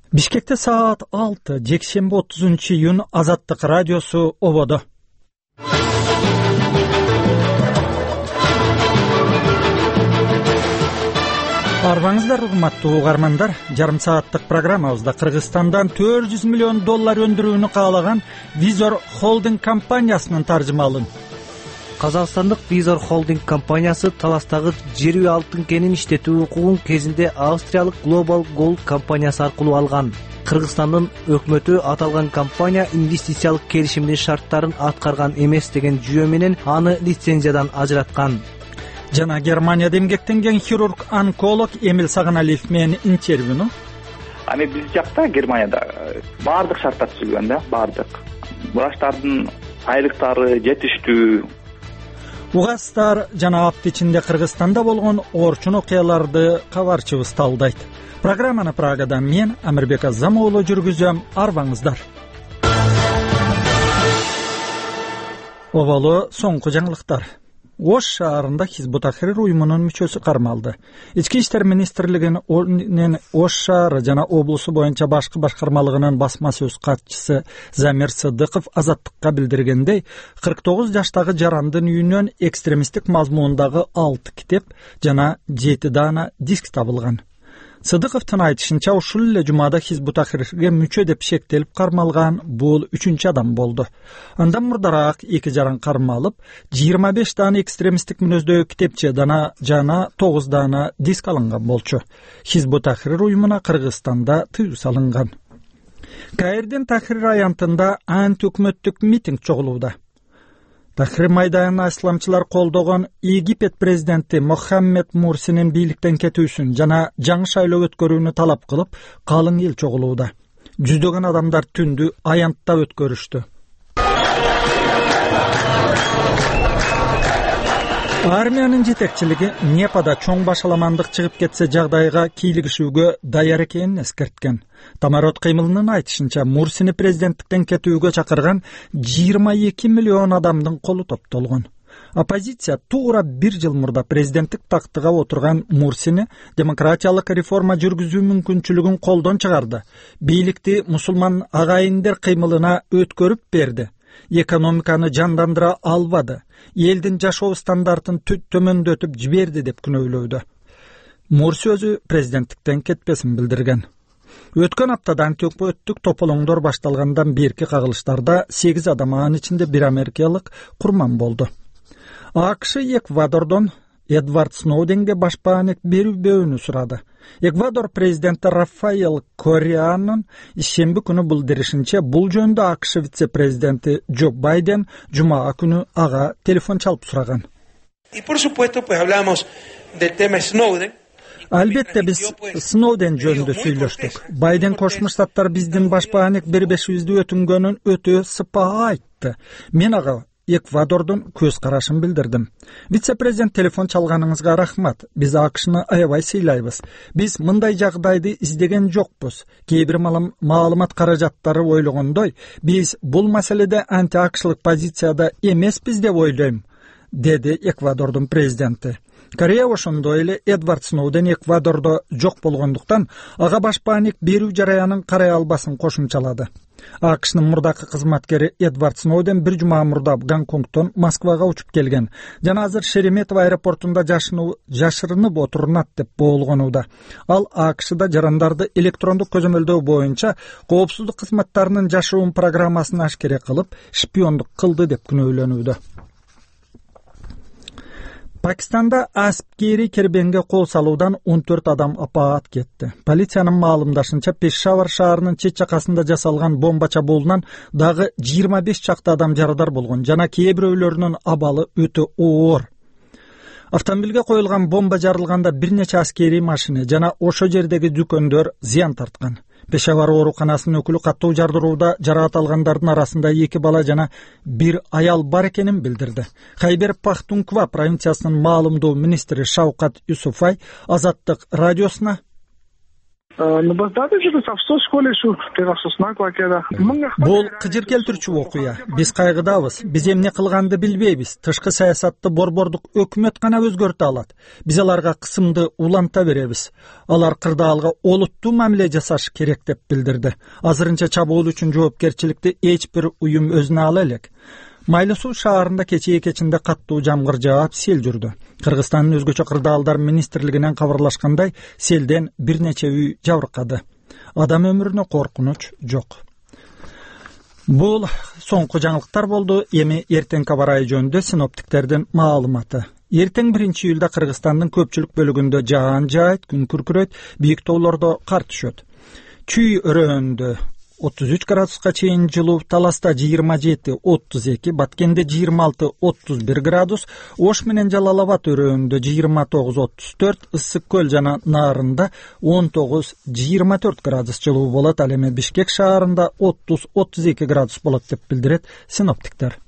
Бишкекте саат 6, жекшемби 30-июнь Азаттык радиосу ободо. Арбаңыздар, урматтуу угармандар, жарым сааттык программабызда Кыргызстандан $400 миллион өндүрүүнү каалаган Визор Холдинг компаниясынын таржымалын. Казакстандык Визор Холдинг компаниясы Таластагы жер үй алтын кенин иштетүү укугун кезинде австриялык Global Gold компаниясы аркылуу алган. Кыргызстандын өкмөтү аталган компания инвестициялык келишимдин шарттарын аткарган эмес деген жүйө менен аны лицензиядан ажыраткан. Жана Германияда эмгектенген хирург-онколог Эмил Саганалиев менен интервьюну. Биз жакта Германияда баардык шарттар түзүлгөн да, баардык. Врачтардын айлыктары жетиштүү. Угастар жана апта ичинде Кыргызстанда болгон орчун окуяларды кабарчыбыз талдайт. Программаны Прагадан мен Амирбек Азамоğlu жүргүзөм. Арбаңыздар. Оболо соңку жаңылыктар. Ош шаарында Хизбут Тахрир уюмунун мүчөсү кармалды. Ички иштер министрлигинин Ош шаары жана облусу боюнча башкы башкармалыгынын басма сөз катчысы Замир Сыдыков Азаттыкка билдиргендей, 49 жаштагы жарандын үйүнөн экстремисттик мазмундагы 6 китеп жана 7 дана диск табылган. Сыдыковдун айтышынча, ушул эле жумада Хизбут Тахрирге мүчө деп шектелип кармалган бул 3-чү адам болду. Андан мурдараак 2 жаран кармалып, 25 дана экстремисттик мүнөздөгү китепче жана 9 дана диск алынган болчу. Хизбут Тахрир уюмуна Кыргызстанда тыюу салынган. Каирдин Тахрир аянтында антиөкмөттүк митинг чогулууда. Тахрир майданына исламчылар колдогон Египет президенти Мохаммед Мурсинин бийликтен кетүүсүн жана жаңы шайлоо өткөрүүнү талап кылып, калың эл чогулууда. Жүздөгөн адамдар түндү аянтта өткөрүштү. Армиянын жетекчилиги Непада чоң башаламандык чыгып кетсе жагдайга кийлигишүүгө даяр экенин эскерткен. Тамарот кыймылынын айтышынча, Мурсини президенттиктен кетүүгө чакырган 22 миллион адамдын колу топтолгон. Оппозиция туура 1 жыл мурда президенттик тактыга отурган Мурсини демократиялык реформа жүргүзүү мүмкүнчүлүгүн колдон чыгарды. Бийликти мусулман агайындар кыймылына өткөрүп берди. Экономиканы жандандыра албады. Элдин жашоо стандартын төмөндөтүп жиберди деп күнөөлөдү. Мурси өзү президенттиктен кетпесин билдирген. Өткөн аптада антиөкмөттүк тополоңдор башталгандан берки кагылыштарда 8 адам, анын ичинде 1 америкалык курман болду. АКШ Эквадордон Эдвард Сноуденге башпаанек берүүнү сурады. Эквадор президенти Рафаэл Корианын ишемби күнү билдиришинче, бул жөнүндө АКШ вице-президенти Джо Байден жума күнү ага телефон чалып сураган. Албетте биз Сноуден жөнүндө сүйлөштүк. Байден Кошмо Штаттар биздин башпаанек бербешибизди өтүнгөнүн өтө сыпаа айтты. Мен ага Эквадордун көз карашын билдирдим. Вице-президент телефон чалганыңызга рахмат. Биз АКШны аябай сыйлайбыз. Биз мындай жагдайды издеген жокпуз. Кээ бир маалымат каражаттары ойлогондой, биз бул маселеде анти-АКШлык позицияда эмеспиз деп ойлойм, деди Эквадордун президенти. Корея ошондой эле Эдвард Сноуден Эквадордо жок болгондуктан ага башпаанек берүү жараянын карай албасын кошумчалады. АКШнын мурдакы кызматкери Эдвард Сноуден 1 жума мурда Гонконгтон Москвага учуп келген жана азыр Шереметьево аэропортунда жашырынып отурунат деп болгонууда. Ал АКШда жарандарды электрондук көзөмөлдөө боюнча коопсуздук кызматтарынын жашыруун программасын ашкере кылып, шпиондук кылды деп күнөөлөнүүдө. Пакистанда аскери кербенге кол салуудан 14 адам апаат кетти. Полициянын маалымдашынча, Пешавар шаарынын чет жакасында жасалган бомба чабуулунан дагы 25 чакты адам жарадар болгон жана кээ бирөөлөрүнүн абалы өтө оор. Автомобилге коюлган бомба жарылганда бир нече аскери машина жана ошо жердеги дүкөндөр зыян тарткан. Пешавар ооруканасынын өкүлү каттуу жардырууда жараат алгандардын арасында 2 бала жана 1 аял бар экенин билдирди. Хайбер Пахтунква провинциясынын маалымдоо министри Шавкат Юсуфай Азаттык радиосуна Бул кыжыр келтирчү окуя. Биз кайгыдабыз. Биз эмне кылганды билбейбиз. Тышкы саясатты борбордук өкмөт гана өзгөртө алат. Биз аларга кысымды уланта беребиз. Алар кырдаалга олуттуу мамиле жасаш керек деп билдирди. Азырынча чабуул үчүн жоопкерчиликти эч бир уюм өзүнө ала элек. Майлысуу шаарында кечээ кечинде каттуу жамгыр жаап, сел жүрдү. Кыргызстандын өзгөчө кырдаалдар министрлигинен кабарлашкандай, селден бир нече үй жабыркады. Адам өмүрүнө коркунуч жок. Бул соңку жаңылыктар болду. Эми эртеңки аба ырайы жөнүндө синоптиктердин маалыматы. Эртең 1-июлда Кыргызстандын көпчүлүк бөлүгүндө жаан жаайт, күн күркүрөйт, бийик тоолордо кар түшөт. Чүй өрөөндө 33 градуска чейин жылуу, Таласта 27-32, Баткенде 26-31 градус, Ош менен Жалал Абад өрөөндө 29-34, Ысык көл жана Нарында 19-24 градус жылуу болот. Ал эми Бишкек шаарында 30-32 градус болот деп билдирет синоптиктер.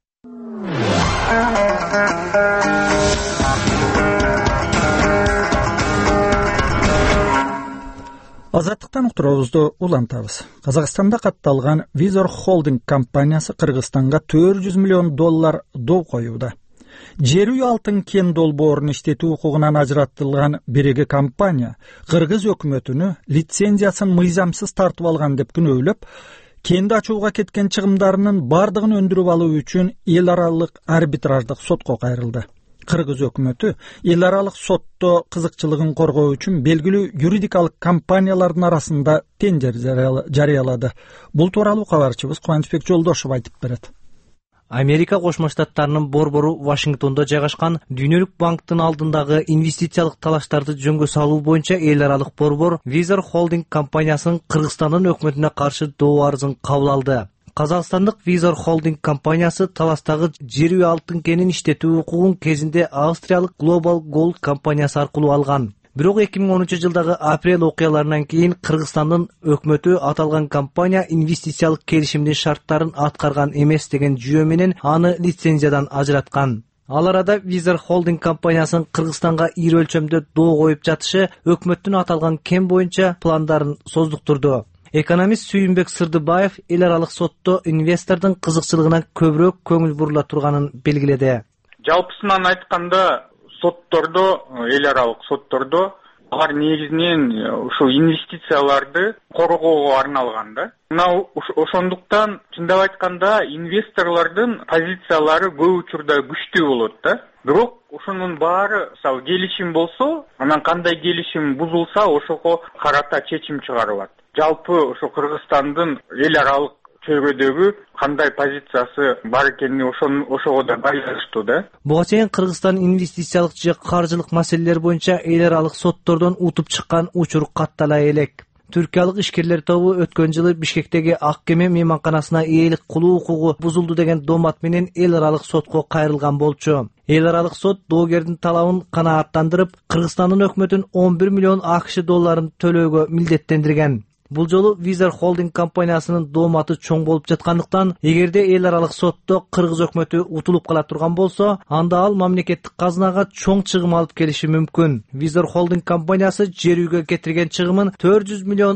Азаттыктан уктуруубузду улантабыз. Казакстанда катталган Визор Холдинг компаниясы Кыргызстанга $400 миллион доо коюуда. Жер үй алтын кен долбоорун иштетүү укугунан ажыратылган бириги компания Кыргыз өкмөтүнө лицензиясын мыйзамсыз тартып алган деп күнөөлөп, кенди ачууга кеткен чыгымдарынын бардыгын өндүрүп алуу үчүн эл аралык арбитраждык сотко кайрылды. Кыргыз өкмөтү эл аралык сотто кызыкчылыгын коргоо үчүн белгилүү юридикалык компаниялардын арасында тендер жарыялады. Бул тууралуу кабарчыбыз Кубанычбек Жолдошов айтып берет. Америка Кошмо Штаттарынын борбору Вашингтондо жайгашкан Дүйнөлүк банктын алдындагы инвестициялык талаштарды жөнгө салуу боюнча эл аралык борбор Визор Холдинг компаниясынын Кыргызстандын өкмөтүнө каршы доо арызын кабыл алды. Казакстандык Визор Холдинг компаниясы таластагы жер үй алтын кенин иштетүү укугун кезинде австриялык Global Gold компаниясы аркылуу алган. Бирок 2013-жылдагы апрель окуяларынан кийин Кыргызстандын өкмөтү аталган компания инвестициялык келишимдин шарттарын аткарган эмес деген жүйө менен аны лицензиядан ажыраткан. Ал арада Визор Холдинг компаниясынын Кыргызстанга ири өлчөмдө доо коюп жатышы өкмөттүн аталган кен боюнча пландарын создуктурду. Экономист Сүйүнбек Сырдыбаев эл аралык сотто инвестордун кызыкчылыгына көбүрөөк көңүл бурула турганын белгиледи. Жалпысынан айтканда, соттордо, эл аралык соттордо алар негизинен ушул инвестицияларды коргоого арналган да. Мына ошондуктан чындап айтканда инвесторлордун позициялары көп учурда күчтүү болот да. Бирок ошонун баары, мисалы, келишим болсо, анан кандай келишим бузулса, ошого карата чечим чыгарылат. Жалпы ошо Кыргызстандын эл аралык чөйрөдөгү кандай позициясы бар экенин ошого да байланыштуу да. Буга чейин Кыргызстан инвестициялык же каржылык маселелер боюнча эл аралык соттордон утуп чыккан учур каттала элек. Түркиялык ишкерлер тобу өткөн жылы Бишкектеги Ак кеме мейманканасына ээлик кылуу укугу бузулду деген доомат менен эл аралык сотко кайрылган болчу. Эл аралык сот доогердин талабын канааттандырып, Кыргызстандын өкмөтүн $11 миллион төлөөгө милдеттендирген. Бул жолу Визор Холдинг компаниясынын дооматы чоң болуп жаткандыктан, эгерде эл аралык сотто Кыргыз өкмөтү утулуп кала турган болсо, анда ал мамлекеттик казынага чоң чыгым алып келиши мүмкүн. Визор Холдинг компаниясы жер үйгө кетирген чыгымын $400 миллион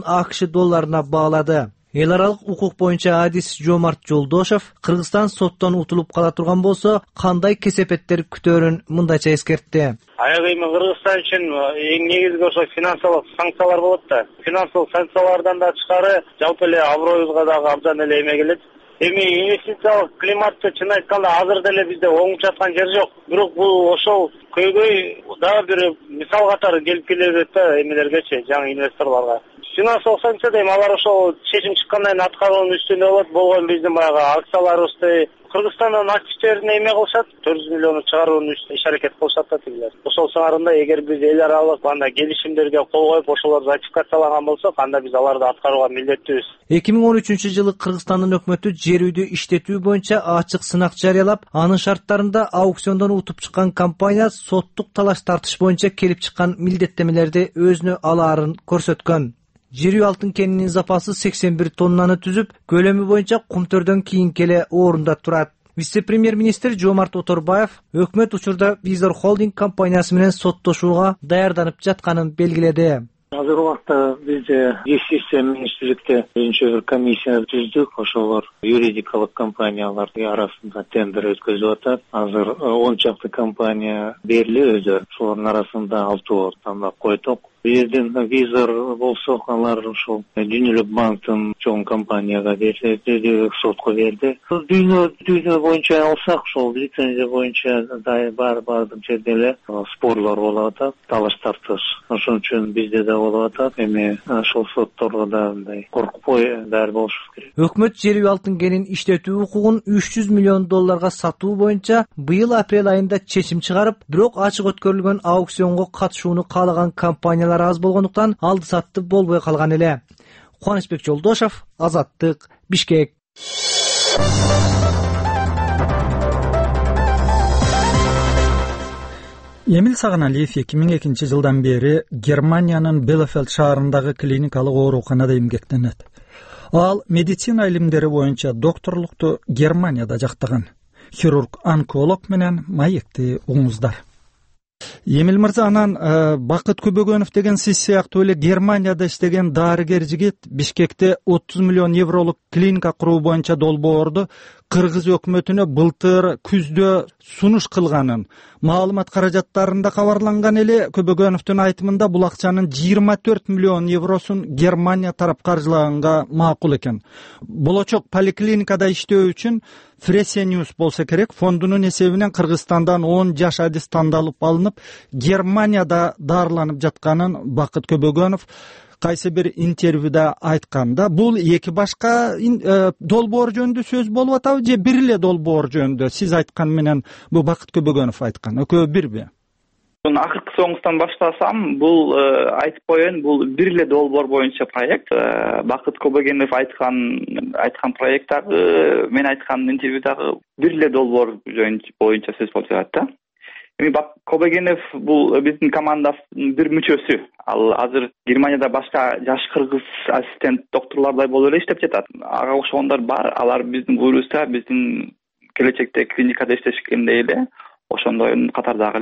баалады. Эл аралык укук боюнча адис Жомарт Жолдошов Кыргызстан соттон утулуп кала турган болсо, кандай кесепеттер күтөөрүн мындайча эскертти. Аяк эми Кыргызстан үчүн эң негизги ошо финансылык санкциялар болот да. Финансылык санкциялардан да тышкары жалпы эле аброюбузга дагы абдан эле эме келет. Эми инвестициялык климатты чын айтканда азыр деле бизде оңуп жаткан жер жок. Бирок бул ошол көйгөй дагы бир мисал катары келип келет да эмелергечи, жаңы инвесторлорго. Финансылык санкция дейм, алар ошол чечим чыккандан кийин аткаруунун үстүндө болот. Болгон биздин баягы акцияларыбызды Кыргызстандын активтерине эме кылышат, $400 миллион чыгаруунун иш аракет кылышат да тигилер. Ошол сыңарында эгер биз эл аралык анда келишимдерге кол коюп ошолор ратификациялаган болсок, анда биз аларды аткарууга милдеттүүбүз. 2013-жылы Кыргызстандын өкмөтү жер үйдү иштетүү боюнча ачык сынак жарыялап, анын шарттарында аукциондон утуп чыккан компания соттук талаш тартыш боюнча келип чыккан милдеттемелерди өзүнө алаарын көрсөткөн. Жер үй алтын кенинин запасы 81 тоннаны түзүп, көлөмү боюнча кумтөрдөн кийинки эле орунда турат. Вице-премьер-министр Жомарт Оторбаев өкмөт учурда Визор Холдинг компаниясы менен соттошууга даярданып жатканын белгиледи. Азыр убакта бизде юстиция министрликте биринчи бир комиссия түздүк. Ошолор юридикалык компаниялардын арасында тендер өткөзүп атат. Азыр 10 чакты компания берилип өзү. Ошолордун арасында 6 тандап койдук. Жерден визор болсо, алар ушул Дүнүлүк банктын чоң компанияга берди, сотко берди. Дүйнө боюнча алсак, ошол лицензия боюнча бардык жерде эле спорлор болуп атат, талаш тартыш. Ошон үчүн бизде да болуп атат. Эми ошол сотторго да мындай коркпой даяр болуш керек. Өкмөт жер үй алтын кенин иштетүү укугун $300 миллион сатуу боюнча быйыл апрель айында чечим чыгарып, бирок ачык өткөрүлгөн аукционго катышууну каалаган компаниялар аз болгондуктан алды сатты болбой калган эле. Кубанычбек Жолдошов, Азаттык, Бишкек. Эмил Саганалиев 2002 жылдан бери Германиянын Белефельд шаарындагы клиникалык ооруканада эмгектенет. Ал медицина илимдери боюнча докторлукту Германияда жактаган. Хирург-онколог менен маекти угуңуздар. Эмил мырза, анан Бакыт Көбөгөнов деген сиз сыяктуу эле Германияда иштеген дарыгер жигит Бишкекте 30 миллион евролук клиника куруу боюнча долбоорду Кыргыз өкмөтүнө былтыр күздө сунуш кылганын маалымат каражаттарында кабарланган эле. Көбөгөновдун айтымында бул акчанын 24 миллион евросун Германия тарап каржылаганга макул экен. Болочок поликлиникада иштөө үчүн Фресениус болсо керек фондунун эсебинен Кыргызстандан 10 жаш адис тандалып алынып, Германияда дарыланып жатканын Бакыт Көбөгөнов кайсы бир интервьюда айтканда, бул эки башка долбоор жөнүндө сөз болуп атабы же бир эле долбоор жөнүндө? Сиз айткан менен бул Бакыт Көбөгөнов айткан экөө бирби? Акыркы соңуштан баштасам, бул айтып коеюн, бул бир эле долбоор боюнча проект. Бакыт Көбөгөнов айткан проекттагы, мен айткан интервьюдагы бир эле долбоор боюнча сөз болуп жатат да. Эми Көбөгөнов бул биздин командабыздын бир мүчөсү. Ал азыр Германияда башка жаш кыргыз ассистент докторлордой болуп эле иштеп жатат. Ага окшогондор бар. Алар биздин буйруса, биздин келечекте клиникада иштешкендей эле, ошондой катардагы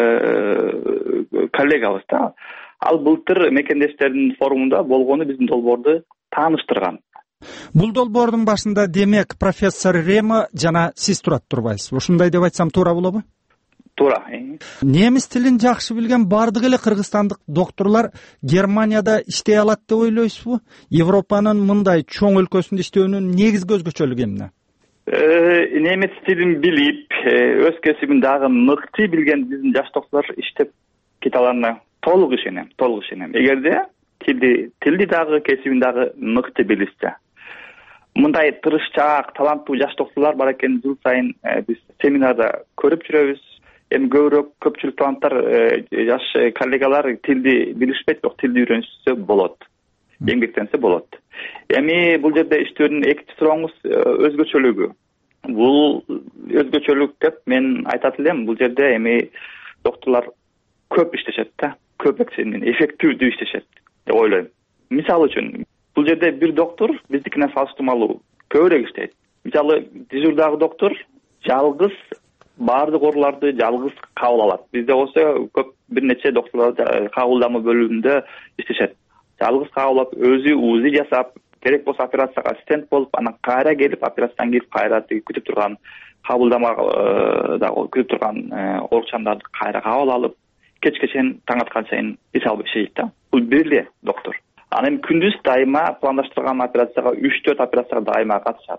эле коллегабыз да. Ал былтыр мекендештердин форумунда болгону биздин долбоорду тааныштырган. Бул долбоордун башында демек профессор Рема жана сиз турат турбайсыз. Ушундай деп айтсам туура болобу? Туура. Немис тилин жакшы билген бардык эле кыргызстандык докторлор Германияда иштей алат деп ойлойсузбу? Европанын мындай чоң өлкөсүндө иштөөнүн негизги өзгөчөлүгү эмне? Немис тилин билип, өз кесибин дагы мыкты билген биздин жаш докторлор иштеп кете аларына толук ишенем. Эгерде тилди дагы кесибин дагы мыкты билишсе. Мындай тырышчаак, таланттуу жаш докторлор бар экен, жыл сайын биз семинарда көрүп жүрөбүз. Эми көпчүлүк таланттар, жаш коллегалар тилди билишпейт, бирок тилди үйрөнүшсө болот. Эмгектенсе болот. Эми бул жерде иштөөнүн экинчи сурооңуз өзгөчөлүгү. Бул өзгөчөлүк деп мен айтат элем. Бул жерде эми докторлор көп иштешет да, көп эффективдүү иштешет деп ойлойм. Мисалы үчүн, бул жерде бир доктор биздикине салыштырмалуу көбүрөөк иштейт. Мисалы, дежурдагы доктор жалгыз баардык ооруларды жалгыз кабыл алат. Бизде болсо көп бир нече докторлор кабылдама бөлүмүндө иштешет. Жалгыз кабыл алып, өзү УЗИ жасап, керек болсо операцияга ассистент болуп, анан кайра келип операциядан кийин кайра күтүп турган кабылдама дагы күтүп турган оорукчандарды кайра кабыл алып, кечке чейин таң аткан чейин иш алып иштейт да. Бул бир эле доктор. Анан күндүз дайыма пландаштырган операцияга 3-4 операцияга дайыма катышат.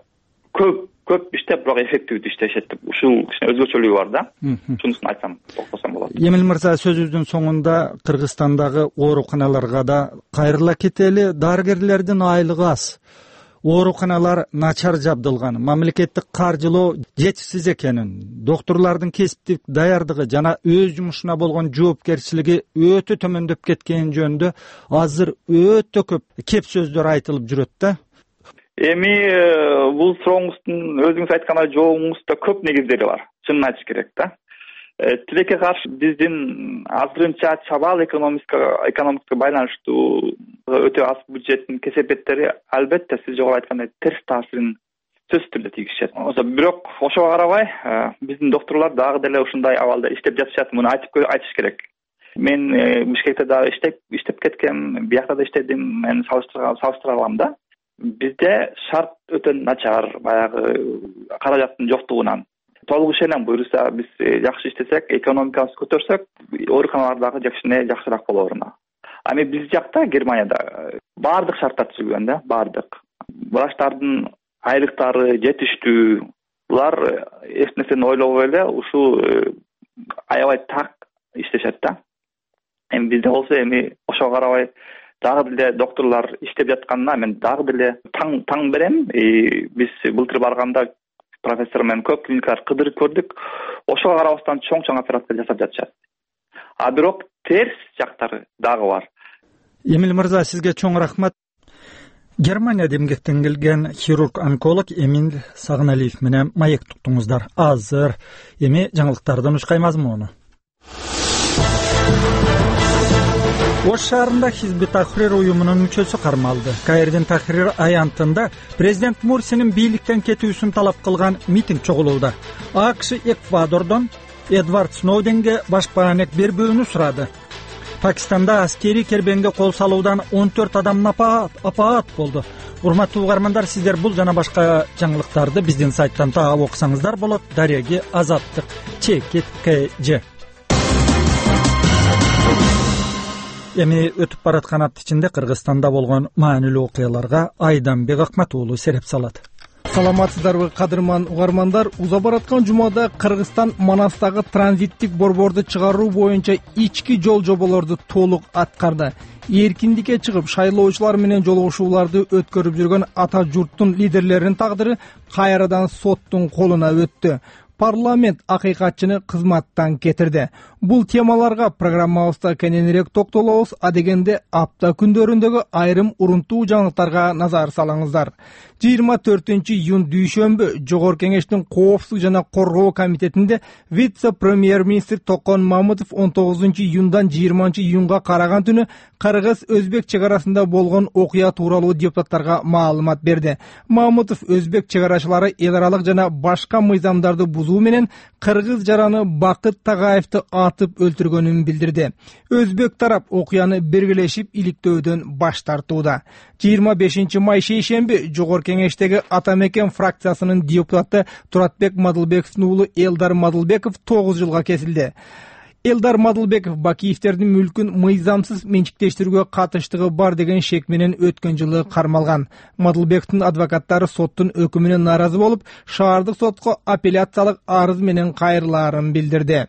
Көп иштеп, бирок эффективдүү иштешет деп ушул өзгөчөлүгү бар да. Шунусун айтсам, токосом болот. Эмил мырза, сөзүбүздүн соңунда Кыргызстандагы ооруканаларга да кайрыла кетели. Дарыгерлердин айлыгы аз. Ооруканалар начар жабдылган, мамлекеттик каржылоо жетишсиз экенин, докторлордун кесиптик даярдыгы жана өз жумушуна болгон жоопкерчилиги өтө төмөндөп кеткени жөнүндө азыр өтө көп кеп сөздөр айтылып жүрөт да. Эми бул сурооңуздун өзүңүз айткандай жообуңузда көп негиздери бар. Чынын айтыш керек да. Тилекке каршы биздин азырынча чабал экономикага байланыштуу өтө аз бюджеттин кесепеттери албетте сиз жогору айткандай терс таасирин сөзсүз түрдө тийгизишет. Бирок ошого карабай биздин докторлор дагы деле ушундай абалда иштеп жатышат. Муну айтыш керек. Мен Бишкекте дагы иштеп кеткем, биякта да иштедим. Мен салыштыра алам да. Бизде шарт өтө начар, баягы каражаттын жоктугунан. Толук ишенем, буюрса биз жакшы иштесек, экономикабызды көтөрсөк, ооруканалар дагы жакшыраак болот. Ами биз жакта Германияда баардык шарттар түзүлгөн да, баардык. Врачтардын айлыктары жетиштүү. Булар эч нерсени ойлобой эле ушул аябай так иштешет да. Эми бизде болсо ошого карабай дагы деле докторлор иштеп жатканына мен дагы деле таң берем. Биз былтыр барганда профессор менен көп клиникалар кыдырып көрдүк. Ошого карабастан чоң операция жасап жатышат. А бирок терс жактары дагы бар. Эмил мырза, сизге чоң рахмат. Германияда эмгектен келген хирург-онколог Эмил Сагыналиев менен маек туктуңуздар. Азыр эми жаңылыктардан ушкай мазмуну. Ош шаарында Хизби Тахрир уюмунун мүчөсү кармалды. Каирдин Тахрир аянтында президент Мурсинин бийликтен кетүүсүн талап кылган митинг чогулууда. АКШ Эквадордон Эдвард Сноуденге башпаанек бербөөнү сурады. Пакистанда аскери кербенге кол салуудан 14 адам апаат болду. Урматтуу угармандар, сиздер бул жана башка жаңылыктарды биздин сайттан таап окусаңыздар болот. Дареги Азаттык Чекит КЖ. Эми өтүп бараткан апта ичинде Кыргызстанда болгон маанилүү окуяларга Айданбек Акмат уулу сереп салат. Саламатсыздарбы кадырман угармандар, уза бараткан жумада Кыргызстан Манастагы транзиттик борборду чыгаруу боюнча ички жол жоболорду толук аткарды. Эркиндикке чыгып шайлоочулар менен жолугушууларды өткөрүп жүргөн ата журттун лидерлеринин тагдыры кайрадан соттун колуна өттү. Парламент акыйкатчыны кызматтан кетирди. Бул темаларга программабызда кененирээк токтолобуз, адегенде апта күндөрүндөгү айрым урунтуу жаңылыктарга назар салыңыздар. 24-июнь дүйшөмбү Жогорку Кеңештин Коопсуздук жана Коргоо комитетинде вице-премьер-министр Токон Мамытов 19-июндан 20-июнга караган түнү Кыргыз-Өзбек чек арасында болгон окуя тууралуу депутаттарга маалымат берди. Мамытов өзбек чек арачылары эл аралык жана башка мыйзамдарды бузуу менен кыргыз жараны Бакыт Тагаевди атып өлтүргөнүн билдирди. Өзбек тарап окуяны бергилешип иликтөөдөн баш тартууда. 25 май шейшемби Жогорку Кеңештеги Атамекен фракциясынын депутаты Туратбек Мадылбековдун уулу Элдар Мадылбеков 9 жылга кесилди. Элдар Мадылбеков Бакиевтердин мүлкүн мыйзамсыз менчиктештирүүгө катыштыгы бар деген шек менен өткөн жылы кармалган. Мадылбековдун адвокаттары соттун өкүмүнө нааразы болуп, шаардык сотко апелляциялык арыз менен кайрылаарын билдирди.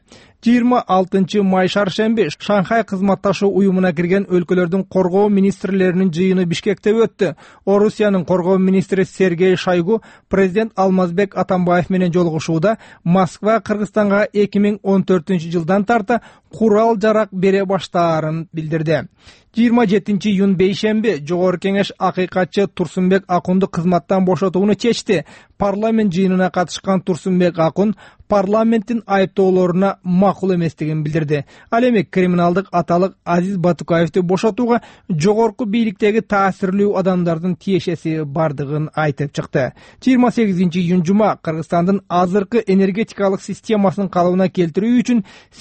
26 май шаршемби Шанхай кызматташуу уюмуна кирген өлкөлөрдүн коргоо министрлеринин жыйыны Бишкекте өттү. Орусиянын коргоо министри Сергей Шойгу президент Алмазбек Атамбаев менен жолугушууда Москва Кыргызстанга 2014-жылдан тарта курал жарак бере баштаарын билдирди. 27-июнь бейшемби Жогорку Кеңеш акыйкатчы Турсунбек Акунду кызматтан бошотууну чечти. Парламент жыйынына катышкан Турсунбек Акун парламенттин айыптоолоруна макул эместигин билдирди. Ал эми криминалдык аталык Азиз Батукаевди бошотууга жогорку бийликтеги таасирлүү адамдардын тиешеси бардыгын айтып чыкты. 28-июнь жума Кыргызстандын азыркы энергетикалык системасын калыбына келтирүү үчүн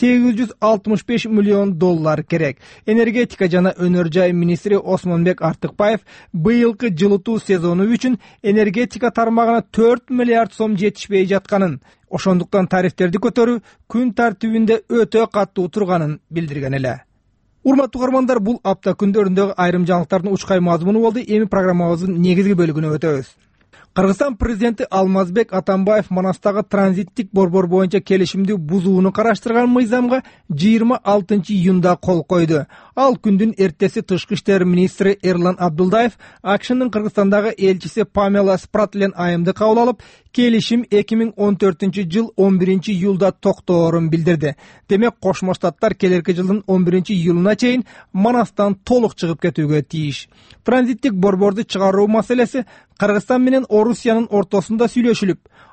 $865 миллион керек. Энергетика жана өнөр жай министри Осмонбек Артыкбаев быйылкы жылытуу сезону үчүн энергетика тармагына 4 миллиард сом жетишпей жатканын, ошондуктан тарифтерди көтөрүү күн тартибинде өтө каттуу турганын билдирген эле. Урматтуу угармандар, бул апта күндөрүндөгү айрым жаңылыктардын учкай мазмуну болду. Эми программабыздын негизги бөлүгүнө өтөбүз. Кыргызстан президенти Алмазбек Атамбаев Манастагы транзиттик борбор боюнча келишимди бузууну караштырган мыйзамга 26-июнда кол койду. Ал күндүн эртеси тышкы иштер министри Эрлан Абдулдаев АКШнын Кыргызстандагы элчиси Памела Спратлен айымды кабыл алып, келишим 2014-жыл 11-июлда токтоорун билдирди. Демек, Кошмо Штаттар келерки жылдын 11-июлуна чейин Манастан толук чыгып кетүүгө тийиш. Транзиттик борборду чыгаруу маселеси Кыргызстан менен Орусиянын ортосунда сүйлөшүлүп,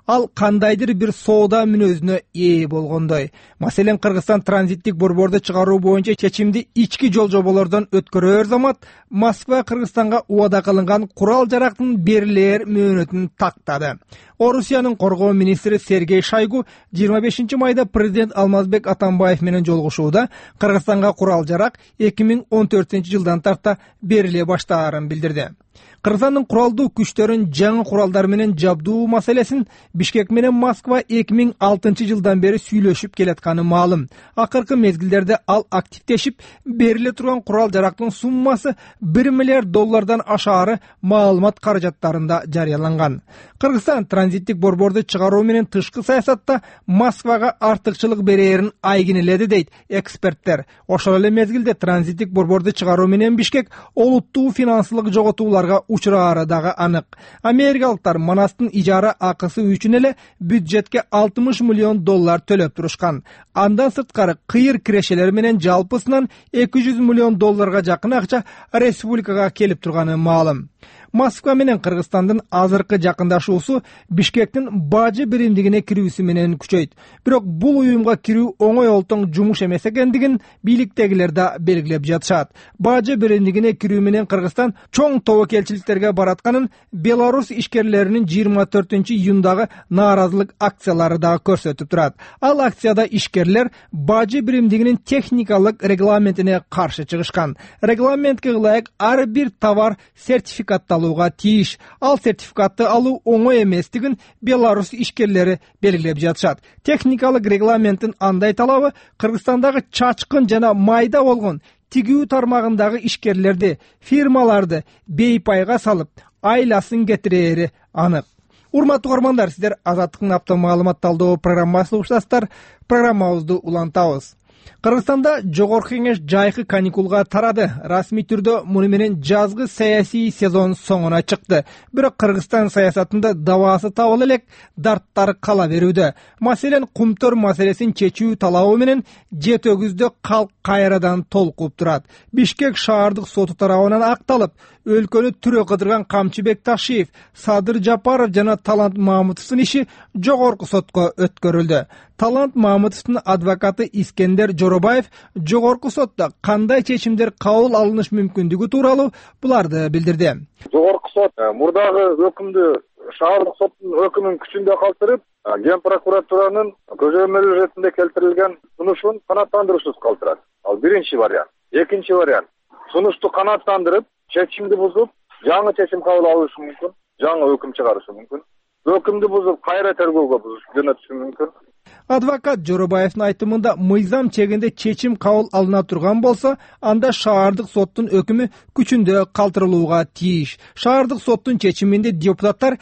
ал кандайдыр бир соода мүнөзүнө ээ болгондой. Маселен, Кыргызстан транзиттик борборду чыгаруу боюнча чечимди ички жол жоболордон өткөрөр замат Москва Кыргызстанга убада кылынган курал жарактын берилер мөөнөтүн тактады. Орусиянын коргоо министри Сергей Шойгу 25 майда президент Алмазбек Атамбаев менен жолугушууда Кыргызстанга курал жарак 2014-жылдан тарта бериле баштаарын билдирди. Кыргызстандын куралдуу күчтөрүн жаңы куралдар менен жабдуу маселесин Бишкек менен Москва 2006-жылдан бери сүйлөшүп келатканы маалым. Акыркы мезгилдерде ал активдешип, бериле турган курал жарактын суммасы $1 миллиард ашаары маалымат каражаттарында жарыяланган. Кыргызстан транзиттик борборду чыгаруу менен тышкы саясатта Москвага артыкчылык берерин айгинеледи дейт эксперттер. Ошол эле мезгилде транзиттик борборду чыгаруу менен Бишкек олуттуу финансылык жоготууларга учурары дагы анык. Америкалыктар Манастын ижара акысы үчүн эле бюджетке $60 миллион төлөп турушкан. Андан сырткары кыйыр кирешелер менен жалпысынан $200 миллион жакын акча республикага келип турганы маалым. Москва менен Кыргызстандын азыркы жакындашуусу Бишкектин бажы биримдигине кирүүсү менен күчөйт. Бирок бул уюмга кирүү оңой олтоң жумуш эмес экендигин бийликтегилер да белгилеп жатышат. Бажы биримдигине кирүү менен Кыргызстан чоң тобокелчиликтерге баратканын Беларусь ишкерлеринин 24-июндагы нааразылык акциялары да көрсөтүп турат. Ал акцияда ишкерлер бажы биримдигинин техникалык регламентине каршы чыгышкан. Регламентке ылайык ар бир товар сертификатталууга тийиш. Ал сертификатты алуу оңой эместигин Беларусь ишкерлери белгилеп жатышат. Техникалык регламенттин андай талабы Кыргызстандагы чачкын жана майда болгон тигүү тармагындагы ишкерлерди, фирмаларды бейпайга салып, айласын кетирери анык. Урматтуу угармандар, сиздер Азаттыктын апта маалымат талдоо программасын угушасыздар. Программабызды улантабыз. Кыргызстанда жогорку кеңеш жайкы каникулга тарады. Расмий түрдө муну менен жазгы саясий сезон соңуна чыкты. Бирок Кыргызстан саясатында дабаасы табыла элек дарттар кала берүүдө. Маселен, кумтөр маселесин чечүү талабы менен жетөгүздө калк кайрадан толкуп турат. Бишкек шаардык соту тарабынан акталып, өлкөнү түрө кыдырган Камчыбек Ташиев, Садыр Жапаров жана Талант Мамытовдун иши жогорку сотко өткөрүлдү. Талант Мамытовдун адвокаты Искендер Жоробаев жогорку сотто кандай чечимдер кабыл алыныш мүмкүндүгү тууралуу буларды билдирди. Жогорку сот мурдагы өкүмдү шаардык соттун өкүмүн күчүндө калтырып, Ген прокуратуранын көзөмөл иретинде келтирилген сунушун канааттандыруусуз калтырат. Ал биринчи вариант. Экинчи вариант: сунушту канааттандырып, чечимди бузуп, жаңы чечим кабыл алышы мүмкүн, жаңы өкүм чыгарышы мүмкүн. Өкүмдү бузуп, кайра тергөөгө жөнөтүшү мүмкүн. Адвокат Жоробаевдин айтымында мыйзам чегинде чечим кабыл алына турган болсо, анда шаардык соттун өкүмү күчүндө калтырылууга тийиш. Шаардык соттун чечиминде депутаттар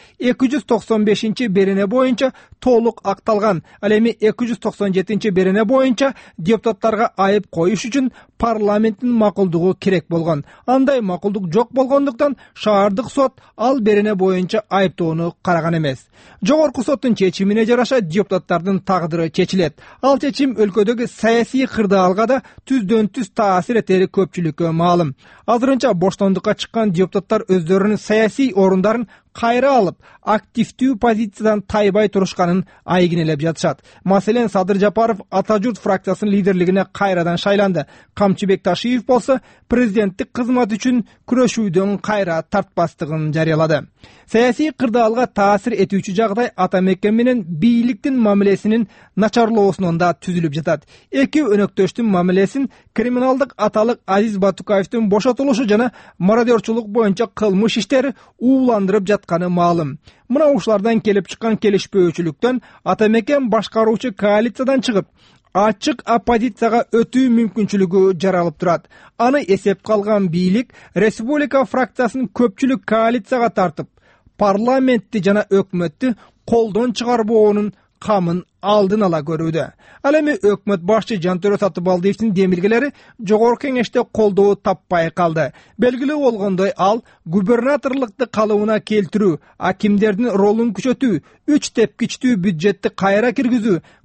295-берене боюнча толук акталган. Ал эми 297-берене боюнча депутаттарга айып коюш үчүн парламенттин макулдугу керек болгон. Андай макулдук жок болгондуктан шаардык сот ал берене боюнча айыптоону караган эмес. Жогорку соттун чечимине жараша депутаттардын тагдыры чечилет. Ал чечим өлкөдөгү саясий кырдаалга да түздөн-түз таасир этери көпчүлүккө маалым. Азырынча боштондукка чыккан депутаттар өздөрүнүн саясий орундарын кайра алып, активдүү позициядан тайбай турушканын айгинелеп жатышат. Маселен, Садыр Жапаров Ата журт фракциясынын лидерлигине кайрадан шайланды. Камчыбек Ташиев болсо президенттик кызмат үчүн күрөшүүдөн кайра тартпастыгын жарыялады. Саясий кырдаалга таасир этүүчү жагдай ата мекен менен бийликтин мамилесинин начарлоосунан да түзүлүп жатат. Эки өнөктөштүн мамилесин криминалдык аталык Азиз Батукаевдин бошотулушу жана мародерчулук боюнча кылмыш иштери ууландырып жатканы маалым. Мына ушулардан келип чыккан келишпөөчүлүктөн ата мекен башкаруучу коалициядан чыгып, ачык оппозицияга өтүү мүмкүнчүлүгү жаралып турат. Аны эсепке алган бийлик республика фракциясын көпчүлүк коалицияга тартып, парламентти жана өкмөттү колдон чыгарбоонун камын алдын ала көрүүдө. Ал эми өкмөт башчы Жантөрө Сатыбалдиевдин демилгелери жогорку кеңеште колдоо таппай калды. Белгилүү болгондой, ал губернаторлукту калыбына келтирүү, акимдердин ролун күчөтүү, 3 тепкичтүү бюджетти кайра киргизүү,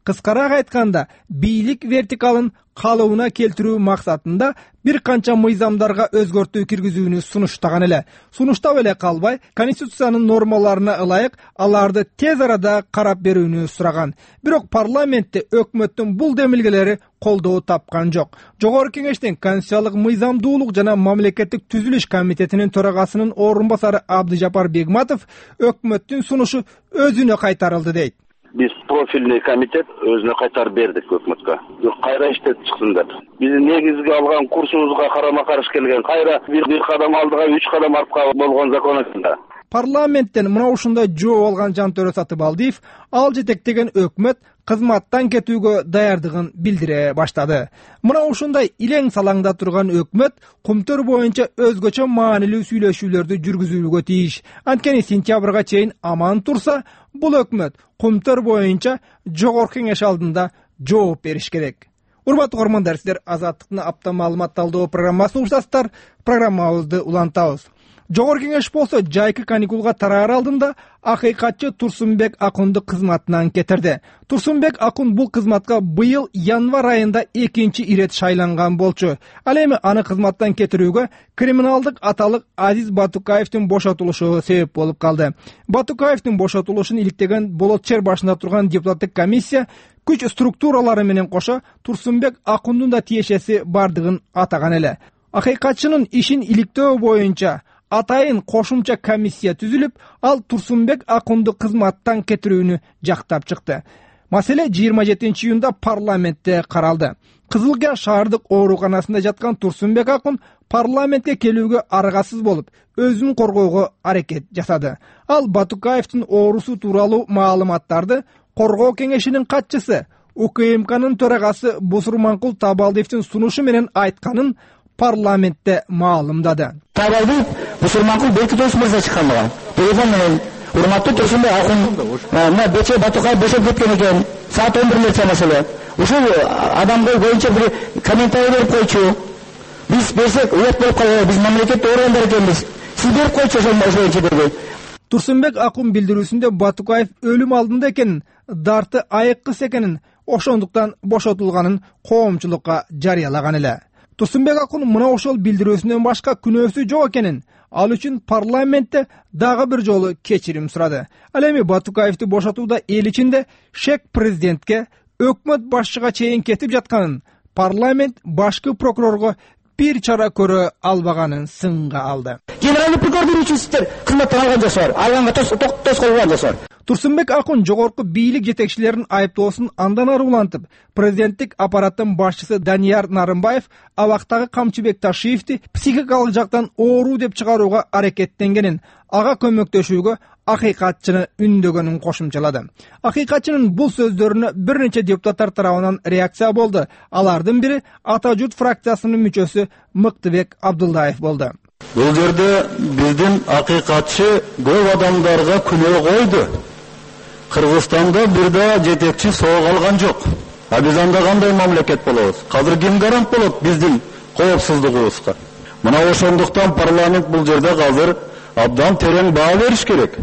Кыскараак айтканда, бийлик вертикалын калыбына келтирүү максатында бир канча мыйзамдарга өзгөртүү киргизүүнү сунуштаган эле. Сунуштап эле калбай, Конституциянын нормаларына ылайык аларды тез арада карап берүүнү сураган. Бирок парламентте өкмөттүн бул демилгелери колдоо тапкан жок. Жогорку Кеңештин Конституциялык мыйзамдуулук жана мамлекеттик түзүлүш комитетинин төрагасынын орун басары Абдыжапар Бегматов өкмөттүн сунушу өзүнө кайтарылды дейт. Biz profilli komitet özüne kaytar berdik өкмөткө. Кайра иштеп чыксын деп. Биздин негизги алган курсубузга карама каршы келген, кайра бир кадам алдыга, 3 кадам артка болгон закон ачында. Парламенттен мына ушундай жооп алган Жантөрө Сатыбалдиев ал жетектеген өкмөт кызматтан кетүүгө даярдыгын билдире баштады. Мына ушундай илең салаңда турган өкмөт кумтөр боюнча өзгөчө маанилүү сүйлөшүүлөрдү жүргүзүүгө тийиш. Анткени сентябрга чейин аман турса, бул өкмөт кумтөр боюнча жогорку кеңеш алдында жооп бериш керек. Урматтуу көрөрмандар, сиздер Азаттыктын апта маалымат талдоо программасын угушасыздар. Программабызды улантабыз. Жогорку кеңеш болсо жайкы каникулга тараар алдында акыйкатчы Турсунбек Акунду кызматынан кетирди. Турсунбек Акун бул кызматка быйыл январь айында 2-чи ирет шайланган болчу. Ал эми аны кызматтан кетирүүгө криминалдык аталык Азиз Батукаевдин бошотулушу себеп болуп калды. Батукаевдин бошотулушун иликтеген болот чер башында турган депутаттык комиссия күч структуралары менен кошо Турсунбек Акундун да тиешеси бардыгын атаган эле. Акыйкатчынын ишин иликтөө боюнча атайын кошумча комиссия түзүлүп, ал Турсунбек Акунду кызматтан кетирүүнү жактап чыкты. Маселе 27-июнда парламентте каралды. Кызылга шаардык ооруканасында жаткан Турсунбек Акун парламентке келүүгө аргасыз болуп, өзүн коргоого аракет жасады. Ал Батукаевдин оорусу тууралуу маалыматтарды Коргоо кеңешинин катчысы, УКМКнын төрагасы Бусурманкул Табалдиевдин сунушу менен айтканын парламентте маалымдады. Табалдиев Бусурманкул Бекитович мырза чыккан телефон менен урматтуу Турсунбек Акун мына Бече Батукаев бошоп кеткен экен, саат 11 чамасы. Ушул адамга боюнча бир комментарий берип койчу. Биз берсек уят болуп калат, биз мамлекеттик органдар экенбиз. Сиз берип койчу ошол боюнча. Турсунбек Акун билдирүүсүндө Батукаев өлүм алдында экенин, дарты айыккыс экенин, ошондуктан бошотулганын коомчулукка жарыялаган эле. Турсунбек Акун мына ошол билдирүүсүнөн башка күнөөсү жок экенин, ал үчүн парламентте дагы бир жолу кечирим сурады. Ал эми Батукаевди бошотууда эл ичинде шек президентке, өкмөт башчыга чейин кетип жатканын, парламент башкы прокурорго бир чара көрө албаганын сынга алды. Генеральный прокурор үчүн сиздер кызматтан алган жасар, алганга тоскоолгон жасар. Турсунбек Акун жогорку бийлик жетекчилерин айыптоосун андан ары улантып, президенттик аппараттын башчысы Данияр Нарымбаев абактагы Камчыбек Ташиевди психикалык жактан оору деп чыгарууга аракеттенгенин, ага көмөктөшүүгө акыйкатчыны үндөгөнүн кошумчалады. Акыйкатчынын бул сөздөрүнө бир нече депутаттар тарабынан реакция болду. Алардын бири Ата журт фракциясынын мүчөсү Мыктыбек Абдулдаев болду. Бул жерде биздин акыйкатчы көп адамдарга күнөө койду. Кыргызстанда бир да жетекчи соого алган жок. А биз анда кандай мамлекет болобуз? Азыр ким гарант болот биздин коопсуздугубузга? Мына ошондуктан парламент бул жерде азыр абдан терең баа бериш керек.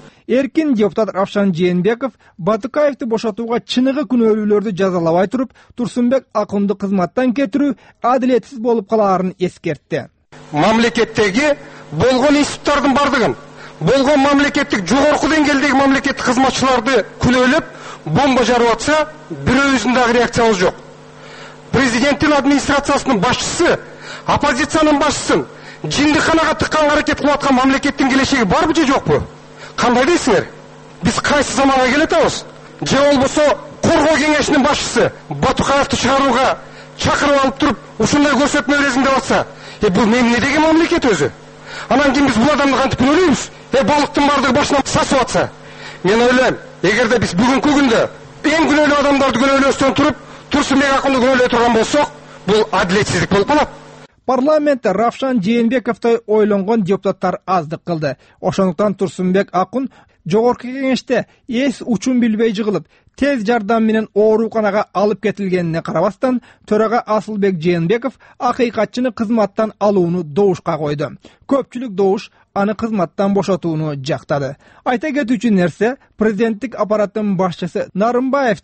Эркин депутат Равшан Жээнбеков Батукаевди бошотууга чыныгы күнөөлүүлөрдү жазалабай туруп, Турсунбек Акунду кызматтан кетирүү адилетсиз болуп калаарын эскертти. Мамлекеттеги болгон институттардын бардыгын, болгон мамлекеттик жогорку деңгээлдеги мамлекеттик кызматчыларды күнөөлөп, бомба жарып атса, бирөөбүздүн дагы реакциябыз жок. Президенттин администрациясынын башчысы, оппозициянын башчысын жиндикканага тыкканга аракет кылып аткан мамлекеттин келечеги барбы же жокпу? Кандай дейсиңер? Биз кайсы заманга келатабыз? Же болбосо Коргоо кеңешинин башчысы Батукаевди чыгарууга чакырып алып туруп, ушундай көрсөтмө бересиң деп атса, бул эмне деген мамлекет өзү? Анан кийин биз бул адамды кантип күнөөлөйбүз? Балыктын бардыгы башынан сасып атса. Мен ойлойм, эгерде биз бүгүнкү күндө эң күнөөлүү адамдарды күнөөлөөстөн туруп, Турсунбек Акунду күнөөлөй турган болсок, бул адилетсиздик болуп калат. Парламентте Равшан Жээнбековтой ойлонгон депутаттар аздык кылды. Ошондуктан Турсунбек Акун жогорку кеңеште эс учун билбей жыгылып, тез жардам менен ооруканага алып кетилгенине карабастан, төрага Асылбек Жээнбеков акыйкатчыны кызматтан алууну добушка койду. Көпчүлүк добуш аны кызматтан бошотууну жактады. Айта кетүүчү нерсе, президенттик аппараттын башчысы Нарымбаев да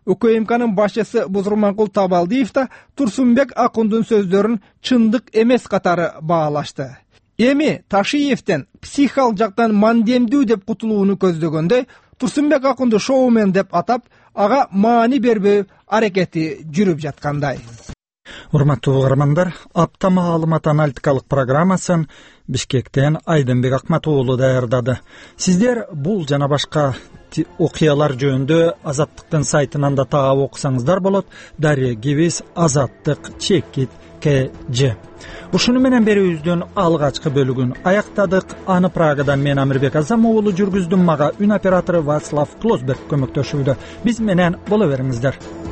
УКМКнын башчысы Бузурманкул Табалдиев да Турсунбек Акундун сөздөрүн чындык эмес катары баалашты. Эми Ташиевден психикалык жактан мандемдүү деп кутулууну көздөгөндө Турсунбек Акунду шоумен деп атап, ага маани бербөө аракети жүрүп жаткандай. Урматтуу угармандар, апта маалымат аналитикалык программасын Бишкектен Айдынбек Акматуулу даярдады. Сиздер бул жана башка окуялар жөнүндө Азаттыктын сайтынан да таап окусаңыздар болот. Дарья Гивис, Азаттык, Чекит, КЖ. Ушуну менен берүүбүздүн алгачкы бөлүгүн аяктадык. Аны Прагадан мен Амирбек Азам уулу жүргүздүм. Мага үн оператору Вацлав Клосберг көмөктөшүүдө. Биз менен боло бериңиздер.